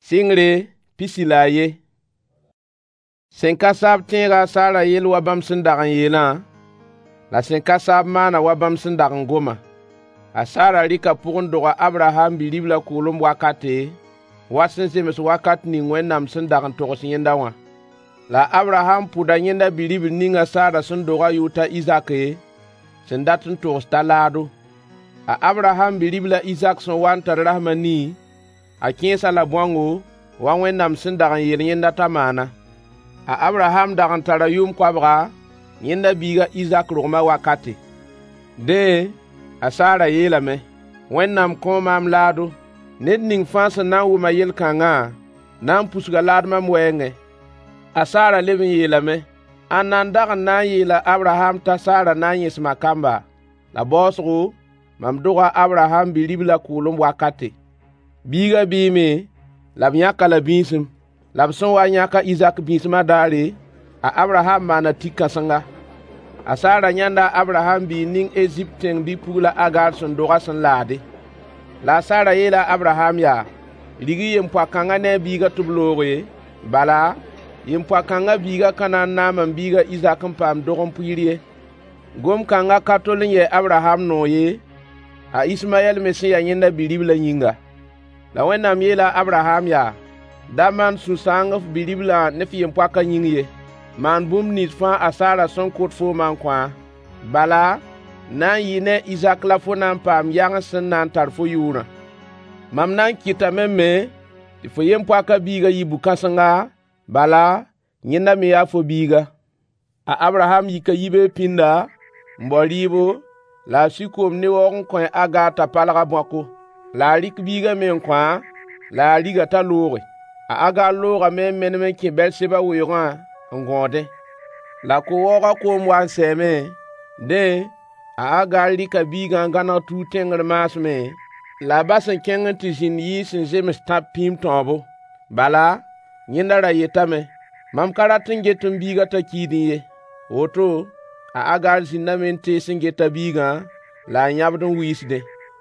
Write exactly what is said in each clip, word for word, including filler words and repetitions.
Singre pisilaye. Senkasab tinga sara yel wa bam sindagan yela. La senkasab mana wa bam sindagan goma. Asara rika pugun doga Abraham bilibla kulum wakate. Wasin semes wakat ni ngwenam sindagan tokos yendawa. La Abraham puda yenda bilibil ninga sara sindoga yuta Isake. Sendatun tokos talado. A Abraham bilibla Isaac son wanta rahmani. A kiesa la bwango wa wennam sin dagan yel yenda tamana. A Abraham dagan tara yum kwabra yenda biga Isaac rogma wakati. De a Sara yelame wennam komam lado ned ning fansa na wuma yel kanga nan pusga lad mam wenge. A Sara lebin yelame anan dagan na yela Abraham ta Sara na yis makamba. La bosgo mam doga Abraham bilibla kulum wakati. Biga bime lab nyaka la bisim lab son wa nyaka Isaac bisima dare a Abraham mana tikka sanga. A Sara nyanda Abraham bi ning Egypten bi pula Agar son doga son lade. La Sara yela Abraham ya ligi yempwa kanga ne biga tublore bala yempwa kanga biga kanan naman biga Isaac pam dogon puirie. Gom kanga katolin ye Abraham noye a Ismael mesiya nyenda bilibla nyinga. La wennam yela Abraham ya daman susangaf bilibla nefiyem pwaka nyingye man bum nit fa a Sara son kot fo man kwa bala nan yine Isaac la fo nan pam yang sen nan tar fo yuna mam nan kita memme fo yem pwaka biga yibu kasanga bala nyinda me ya fo biga a Abraham yika yibe pinda mbolibo la sikom ni won ko aga ta palaga bwako la rik biga men kwa la liga ta lore a aga lora men men men ki bel seba wuyga ngode la ko woga ko mwan seme de a aga lika biga ngana tu tengre masme la basen kengen tijin yi sin jem stap pim tombo bala nyindara yetame mam karatin getum biga ta kidiye oto a aga zinamen te singeta biga la nyabdon wisde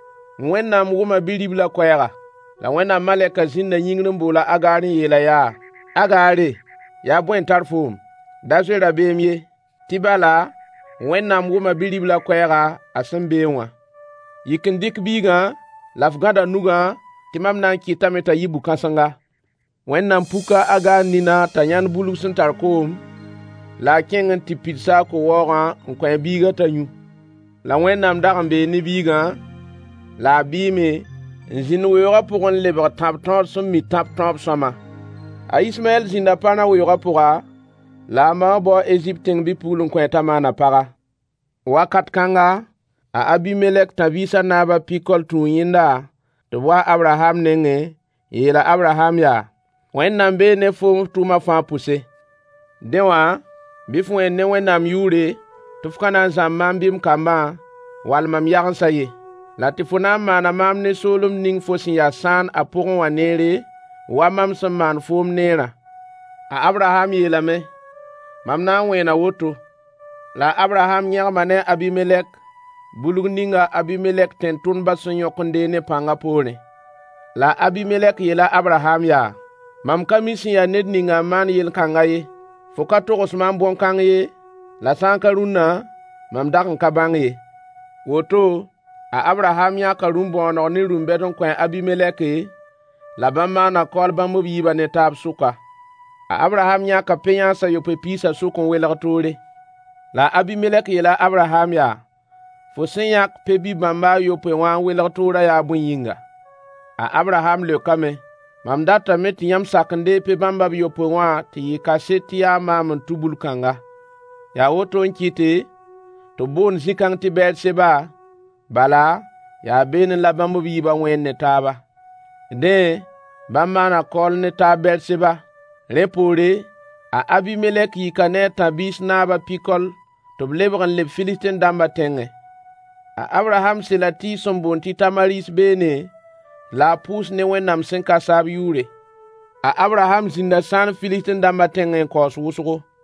wennam wuma bilibla koyaga la wennam maleka zinna yingrin bola agarin yela ya agare ya bwen tarfum dazera bemye tibala wennam wuma bilibla koyaga asembewa yikin dik biga lafgada nuga timam nan kitameta yibu kasanga wennam puka aga nina tanyan bulu sun tarkom la kengen tipitsa ko woga nkwa biga tanyu la wennam dagan be ni biga la bime zin weyora pour le tap tap som mi tap tap sama a Ismael zinda pana weyora pour la ma bo Egypten bi pulun ko tamana para wakat kanga a Abimelek tabisa naba pikol tu yinda to wa Abraham nenge yela Abraham ya wennam be ne fo tuma fa pousse dewa bi fu ne wennam yure tufkana zamam bim kamba wal mam yagan saye la tifuna mana mam ne solum ning fosin ya san a pourun wa nere wa mam sam man fom nera a Abraham yelame mam na wena woto la Abraham nyar mane Abimelek bulug ninga Abimelek ten tun basun yokunde ne panga pone la Abimelek yela Abraham ya mam kamisi ya ned ninga man yel kangaye foka tokos mam bon kangaye la sankaruna mam dakan kabangaye woto a Abraham ya ka rumbo no ni rumbe don kwa Abimelek la bama na kol bambo biba ne tab suka a Abraham ya ka penya sa yo pepisa sukon wela tore la Abimelek yela Abraham ya fo senya pebi bamba yo pe wan wela tora ya bunyinga a Abraham le kame mam data meti yam sakande pe bamba yo pe wan ti ka seti ya mam tubul kanga ya woto nkite to bon zikang ti bel seba bala ya ben la bambo biba wenne taba de bamba na kol ne tabel seba repore a Abimelek yikane tabis naba pikol to blebran le Filistin damba tenge a Abraham silati sombonti tamaris bene la pus ne wennam senka sab yure a Abraham zinda san Filistin damba tenge kos wusugo